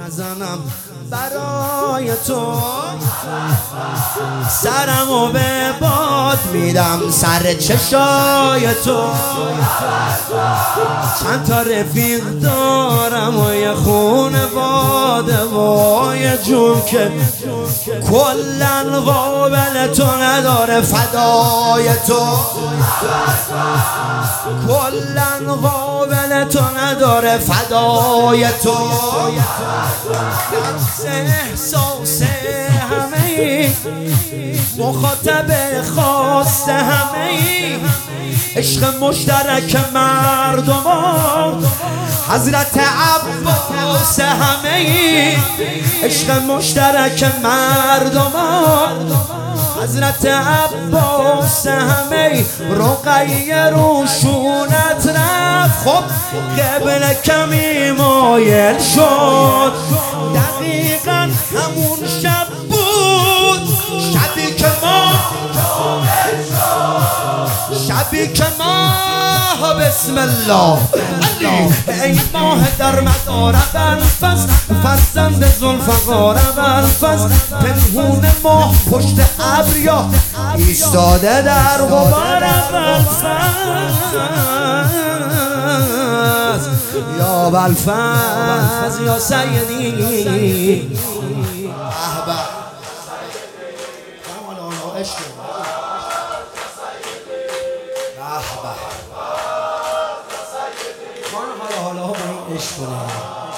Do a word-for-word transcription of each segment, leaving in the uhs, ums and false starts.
نزنم برای تو، سرمو به باد میدم سر چشای تو. چند تا رفیق دارم و یه خونواده و یه جون که کلن قابل تو نداره فدای تو، کلن قابل تو نداره فدای تو. احساس همه ای مخاطب خواست همه ای، عشق مشترک مردم حضرت عباس همه ای، عشق مشترک مردم حضرت عباس همه ای. رقیه روشونت رفت خب قبل کمی مایل شد، دقیقا همون شب بود شبی که ما شبی که ما بسم الله ای ماه در مدار بلفز، فرزند ذوالفقار بلفز، پنهون ماه پشت ابر یا ایستاده در غبار بلفز، یا بلفز یا سیدی. حالا با این عشق کنه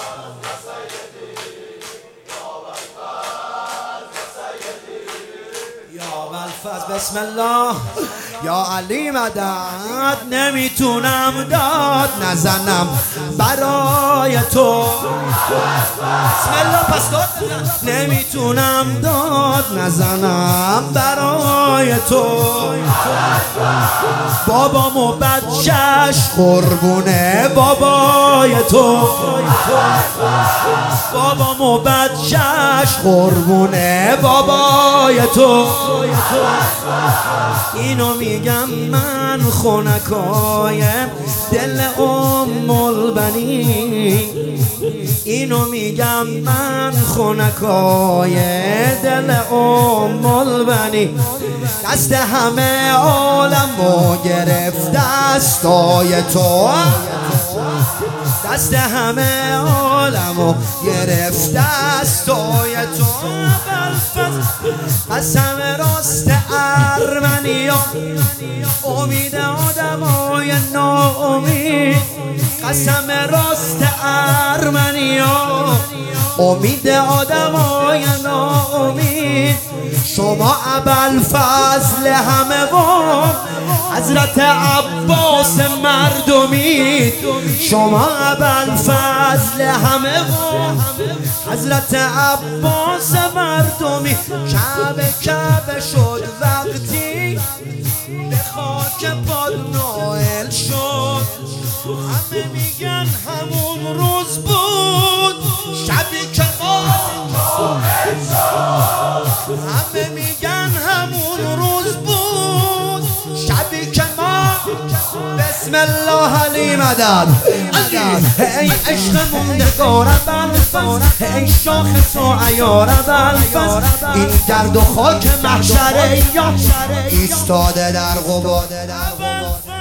یا بلفز بسم الله یا علی مدد. نمیتونم داد نزنم برای تو، بسم الله پس داد نمیتونم داد نزنم برای تو. بابام و بچهش قربونه بابای تو، بابام و بچهش قربونه بابای تو. اینو میگم من خونکای دل ام البنی، اینو میگم من خونکای دل ام البنی. دست همه عالمو گرفت دستای تو، دست همه عالمو گرفت دستای تو. قسم راست ارمنیا امید آدمای ناامید، قسم راست ارمنیا امید آدمای ناامید. شما ابوالفضل همه و حضرت عباس مردمی، شما ابوالفضل همه و حضرت عباس مردمی. کعبه کعبه شد وقتی به خاک پاد نائل شد، همه میگن همون روز بود شبی که ما همه میگن همون روز بود شبی که ما بسم الله علی مدد. ای عشق موندگار بلفز، ای شاخص و عیار بلفز، این گرد و خاک محشر یا ایستاده در غبار